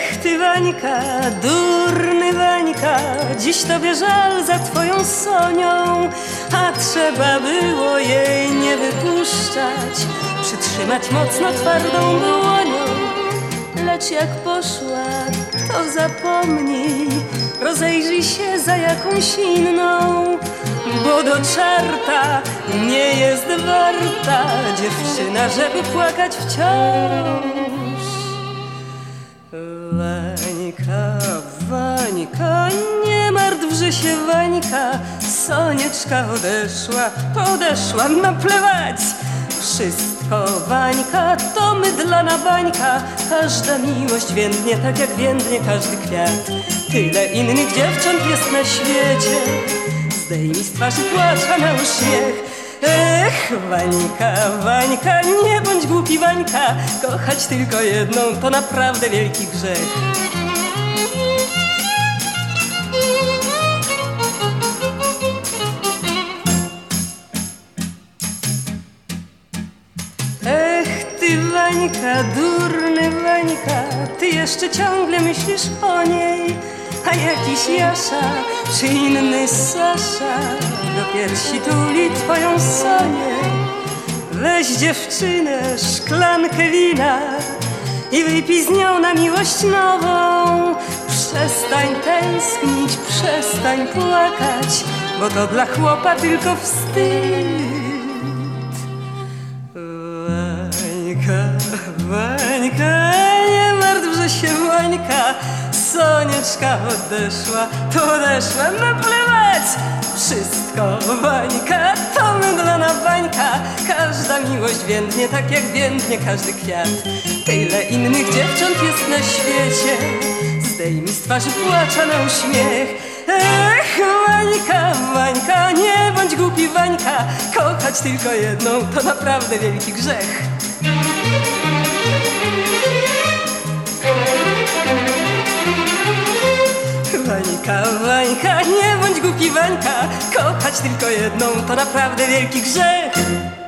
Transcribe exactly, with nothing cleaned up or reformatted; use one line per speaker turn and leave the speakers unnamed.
Ech ty Wańka, durny Wańka, dziś tobie żal za twoją Sonią, a trzeba było jej nie wypuszczać, przytrzymać mocno twardą dłonią. Lecz jak poszła, to zapomnij, rozejrzyj się za jakąś inną, bo do czarta nie jest warta dziewczyna, żeby płakać wciąż. Wańka, Wańka, nie martwże się Wańka, Sonieczka odeszła, odeszła, naplewać. Wszystko Wańka to mydlana bańka, każda miłość więdnie tak jak więdnie każdy kwiat. Tyle innych dziewcząt jest na świecie, zdejmij z twarzy płacz, na uśmiech. Ech, Wańka, Wańka, nie bądź głupi Wańka, kochać tylko jedną to naprawdę wielki grzech. Ech, ty Wańka, durny Wańka, ty jeszcze ciągle myślisz o niej, a jakiś Jasza czy inny Sasza do piersi tuli twoją Sonię. Weź dziewczynę, szklankę wina i wypij z nią na miłość nową. Przestań tęsknić, przestań płakać, bo to dla chłopa tylko wstyd. Wańka, Wańka, nie martwże się Wańka, Sonieczka odeszła, to odeszła, naplewać. Wszystko Wańka to mydlana bańka, każda miłość więdnie tak jak więdnie każdy kwiat. Tyle innych dziewcząt jest na świecie, zdejmij z twarzy płacza na uśmiech. Ech, Wańka, Wańka, nie bądź głupi Wańka, kochać tylko jedną to naprawdę wielki grzech. Wańka, Wańka, nie bądź głupi Wańka, kochać tylko jedną to naprawdę wielki grzech.